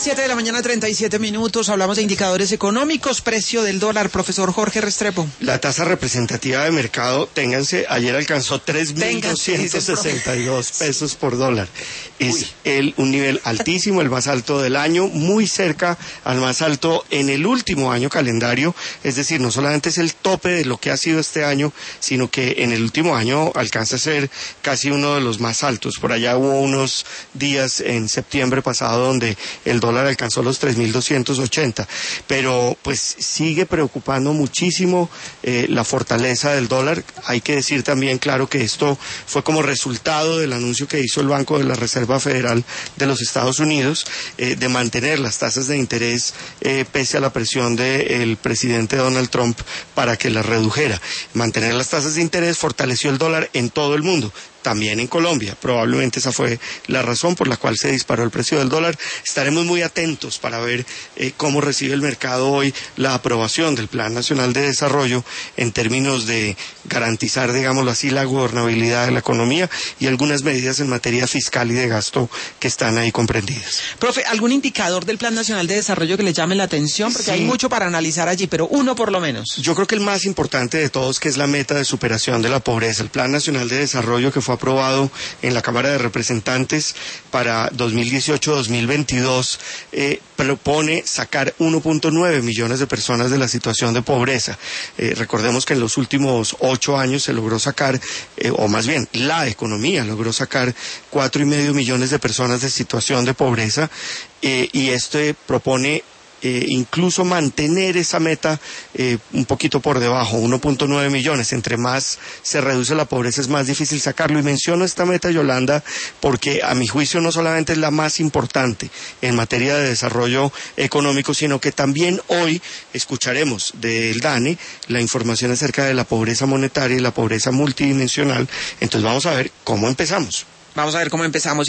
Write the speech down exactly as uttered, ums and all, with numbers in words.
siete de la mañana, treinta y siete minutos. Hablamos de indicadores económicos, precio del dólar. Profesor Jorge Restrepo. La tasa representativa de mercado, ténganse, ayer alcanzó tres mil doscientos sesenta y dos pesos por dólar. Es el, un nivel altísimo, el más alto del año, muy cerca al más alto en el último año calendario. Es decir, no solamente es el tope de lo que ha sido este año, sino que en el último año alcanza a ser casi uno de los más altos. Por allá hubo unos días en septiembre pasado donde el dólar alcanzó los tres mil doscientos ochenta, pero pues sigue preocupando muchísimo eh, la fortaleza del dólar. Hay que decir también, claro, que esto fue como resultado del anuncio que hizo el Banco de la Reserva Federal de los Estados Unidos eh, de mantener las tasas de interés eh, pese a la presión del presidente Donald Trump para que las redujera. Mantener las tasas de interés fortaleció el dólar en todo el mundo, también en Colombia. Probablemente esa fue la razón por la cual se disparó el precio del dólar. Estaremos muy atentos para ver eh, cómo recibe el mercado hoy la aprobación del Plan Nacional de Desarrollo en términos de garantizar, digámoslo así, la gobernabilidad de la economía y algunas medidas en materia fiscal y de gasto que están ahí comprendidas. Profe, ¿algún indicador del Plan Nacional de Desarrollo que le llame la atención? Porque sí, hay mucho para analizar allí, pero uno por lo menos. Yo creo que el más importante de todos, que es la meta de superación de la pobreza. El Plan Nacional de Desarrollo, que fue aprobado en la Cámara de Representantes para dos mil dieciocho a dos mil veintidós, eh, propone sacar uno punto nueve millones de personas de la situación de pobreza. Eh, recordemos que en los últimos ocho años se logró sacar, eh, o más bien la economía logró sacar cuatro y medio millones de personas de situación de pobreza, eh, y este propone Eh, incluso mantener esa meta eh, un poquito por debajo, uno punto nueve millones. Entre más se reduce la pobreza es más difícil sacarlo. Y menciono esta meta, Yolanda, porque a mi juicio no solamente es la más importante en materia de desarrollo económico, sino que también hoy escucharemos del DANE la información acerca de la pobreza monetaria y la pobreza multidimensional. Entonces vamos a ver cómo empezamos. Vamos a ver cómo empezamos.